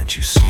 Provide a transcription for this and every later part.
Can't you see?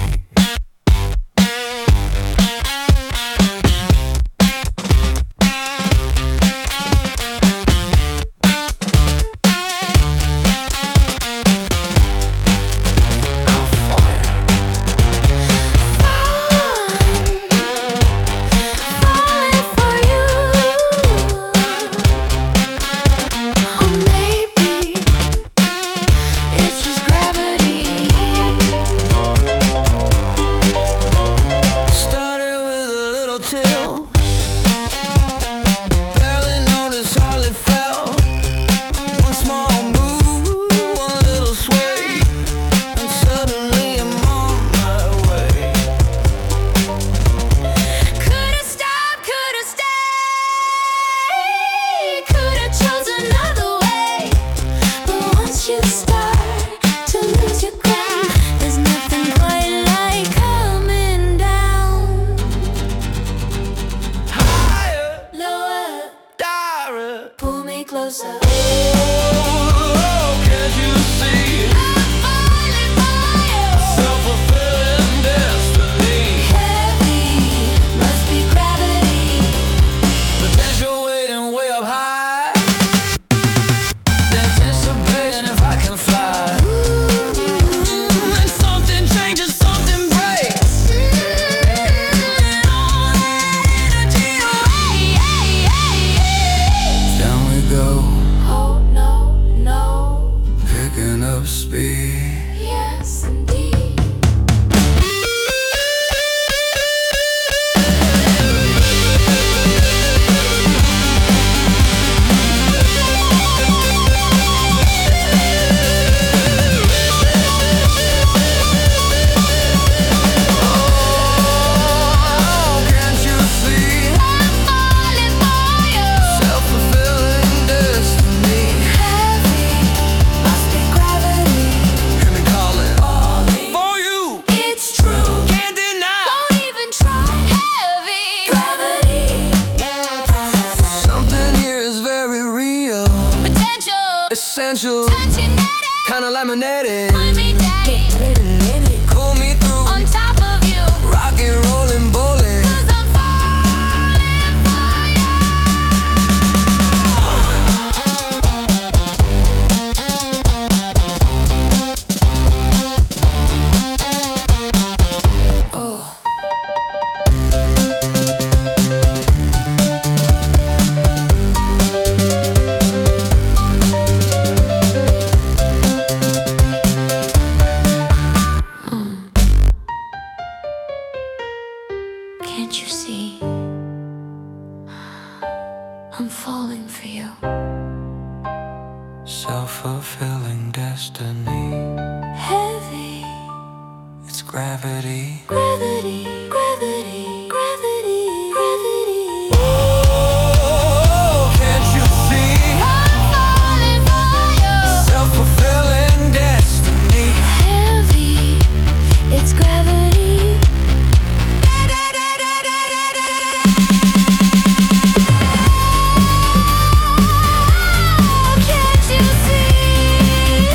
Closer. Oh, can't you see? I'm falling for you. Self-fulfilling destiny. Heavy must be gravity. Potential waiting way up high. Anticipating if I can fly. And something changes, something breaks. All that energy away. Down we go. Oh no, no. Picking up speed. Yes, indeed. Oh, can't you see? I'm falling for you. Self-fulfilling destiny. Heavy must be gravity. Hear me calling for you. It's true. Can't deny. Won't even try. Heavy gravity. Something here is very real. Potential. Essential. Touching it. Kinda laminated. Call me daddy. Cool me through. On top of you. Rockin', rollin', bowling. 'Cause I'm falling for you. Can't you see? I'm falling for you. Self-fulfilling destiny. Heavy It's gravity. gravity, gravity, gravity, gravity. Oh, can't you see? I'm falling for you. Self-fulfilling destiny. Heavy, it's gravity. Can't you see?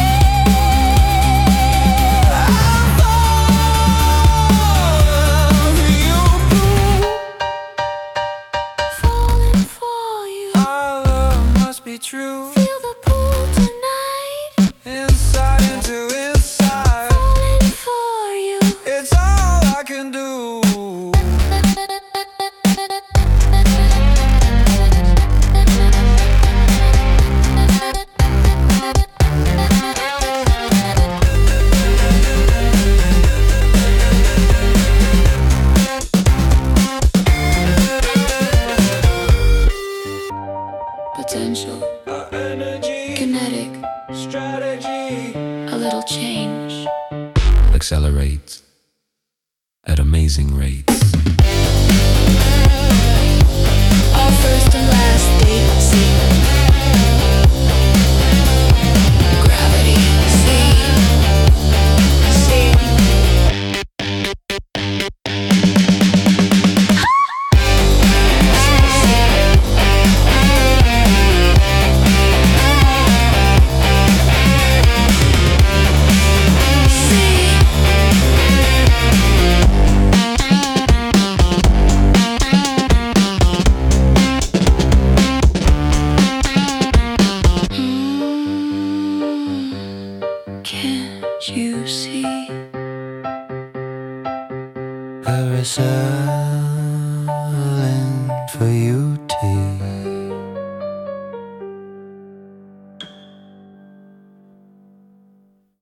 I'm Falling for you. Our love must be true. Feel the pull tonight. Inside into inside. Falling for you. It's all I can do. Potential, Our energy, kinetic, strategy. a little change. Accelerates at amazing rates. Our first and last date, see. Gravity, see. See. See. you see? Carousel for you.